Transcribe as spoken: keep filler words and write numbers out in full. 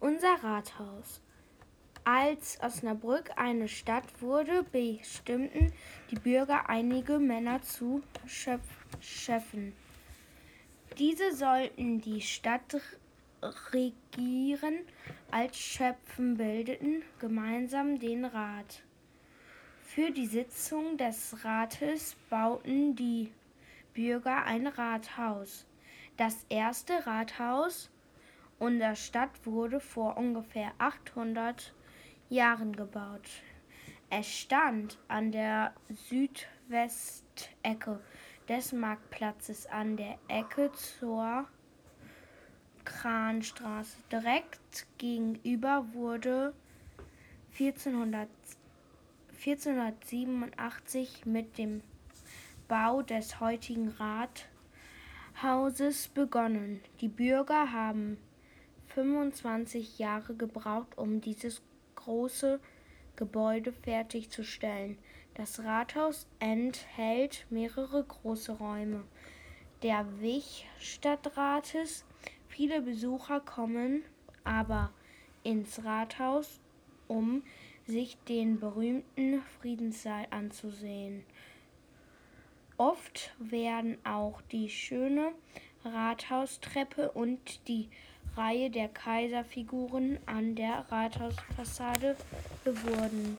Unser Rathaus. Als Osnabrück eine Stadt wurde, bestimmten die Bürger einige Männer zu Schöffen. Diese sollten die Stadt regieren. Als Schöffen bildeten gemeinsam den Rat. Für die Sitzung des Rates bauten die Bürger ein Rathaus. Das erste Rathaus unserer Stadt wurde vor ungefähr achthundert Jahren gebaut. Es stand an der Südwestecke des Marktplatzes an der Ecke zur Kranstraße. Direkt gegenüber wurde vierzehnhundertsiebenundachtzig mit dem Bau des heutigen Rathauses begonnen. Die Bürger haben fünfundzwanzig Jahre gebraucht, um dieses große Gebäude fertigzustellen. Das Rathaus enthält mehrere große Räume der Wich-Stadtrates. Viele Besucher kommen aber ins Rathaus, um sich den berühmten Friedenssaal anzusehen. Oft werden auch die schöne Rathaustreppe und die Reihe der Kaiserfiguren an der Rathausfassade bewundert.